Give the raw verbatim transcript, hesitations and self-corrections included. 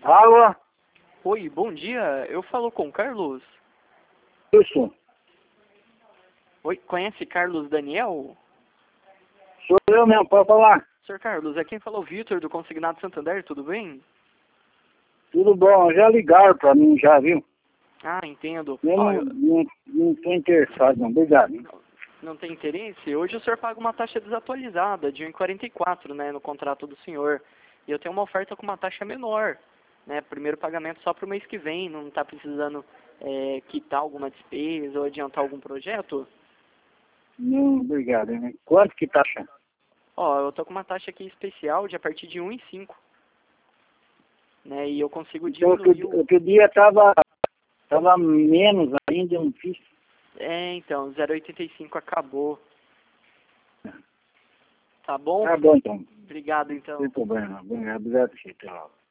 Alô? Oi, bom dia. Eu falo com Carlos. Isso. Oi, conhece Carlos Daniel? Sou eu mesmo, pode falar. senhor Carlos, é quem falou o Vitor do Consignado Santander, tudo bem? Tudo bom, já ligaram pra mim, já viu? Ah, entendo. Eu Ó, não, eu não, não tô interessado, não. Obrigado. não, não tem interesse? Hoje o senhor paga uma taxa desatualizada de um vírgula quarenta e quatro, né, no contrato do senhor. E eu tenho uma oferta com uma taxa menor, né? Primeiro pagamento só para o mês que vem, não está precisando é, quitar alguma despesa ou adiantar algum projeto? Não, obrigado. Né? Quanto que tá achando? Ó, eu tô com uma taxa aqui especial de a partir de um vírgula cinco, né? E eu consigo Então, outro, diminuir o... outro dia tava, tava menos ainda, eu não fiz. É, então, zero vírgula oitenta e cinco acabou. Tá bom? Tá bom, então. Obrigado, então. Sem problema. Obrigado, obrigado, até logo.